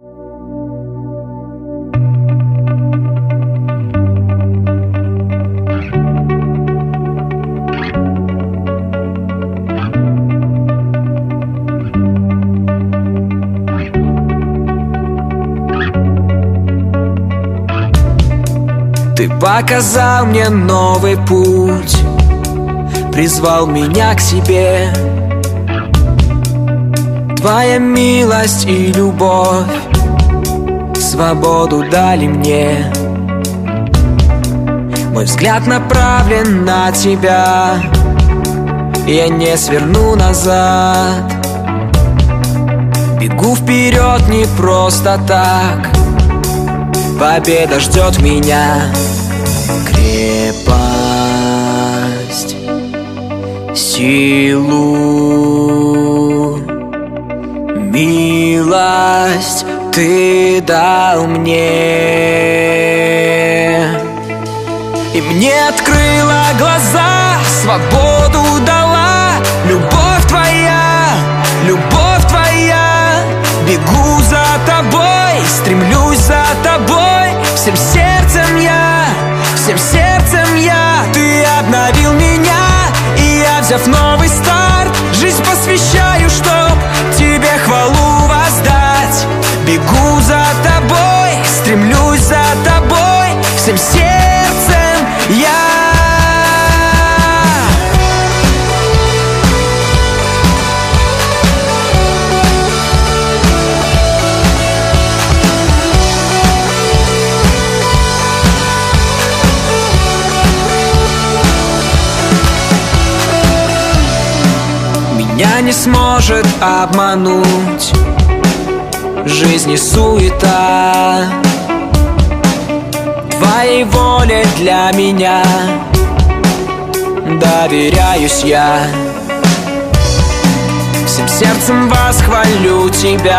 Ты показал мне новый путь, призвал меня к себе. Твоя милость и любовь свободу дали мне. Мой взгляд направлен на тебя, я не сверну назад. Бегу вперед не просто так, победа ждет меня. Крепость, силу, милость ты дал мне. И мне открыла глаза, свободу дала любовь твоя, любовь твоя. Бегу за тобой, стремлюсь за тобой, всем сердцем я, всем сердцем я. Ты обновил меня, и я, взяв новый старт, жизнь посвящаю, чтоб тебе хвалу воздать. Бегу за тобой, стремлюсь за тобой, всем сердцем я. Меня не сможет обмануть жизнь и суета. Твоей воле для меня доверяюсь я. Всем сердцем восхвалю тебя,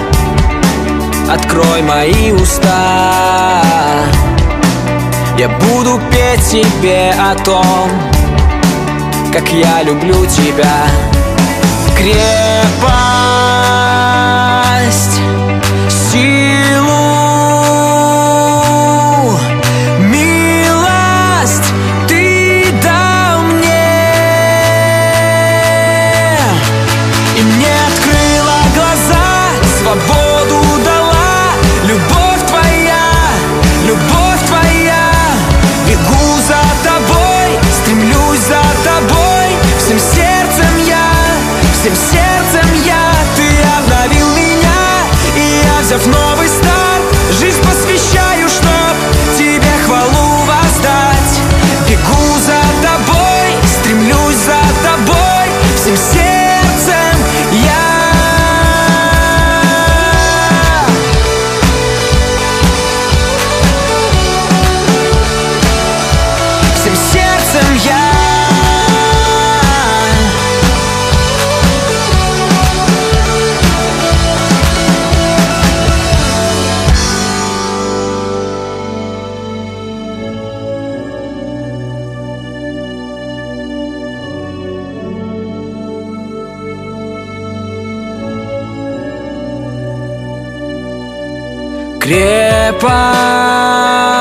открой мои уста. Я буду петь тебе о том, как я люблю тебя. Крепость, силу, милость ты дал мне. И мне открыла глаза, свободу дала любовь твоя, любовь твоя. Бегу за тобой, стремлюсь за тобой, всем сердцем я, всем сердцем я. Ты обновил меня, и я, взяв новый старт, жизнь посвящаю, чтоб тебе хвалу воздать. Бегу за тобой, стремлюсь за тобой, всем сердцем я. Всем сердцем я. Крепость.